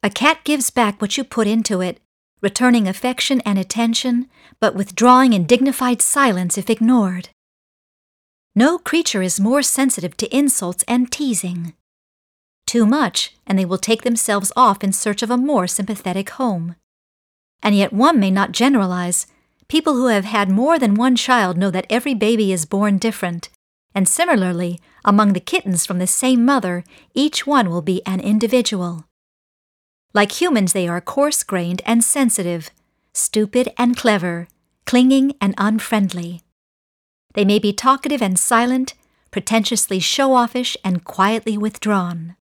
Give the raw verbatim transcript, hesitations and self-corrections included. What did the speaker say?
A cat gives back what you put into it, returning affection and attention, but withdrawing in dignified silence if ignored. No creature is more sensitive to insults and teasing. Too much, and they will take themselves off in search of a more sympathetic home. And yet one may not generalize. People who have had more than one child know that every baby is born different, and similarly, among the kittens from the same mother, each one will be an individual. Like humans, they are coarse-grained and sensitive, stupid and clever, clinging and unfriendly. They may be talkative and silent, pretentiously show-offish and quietly withdrawn.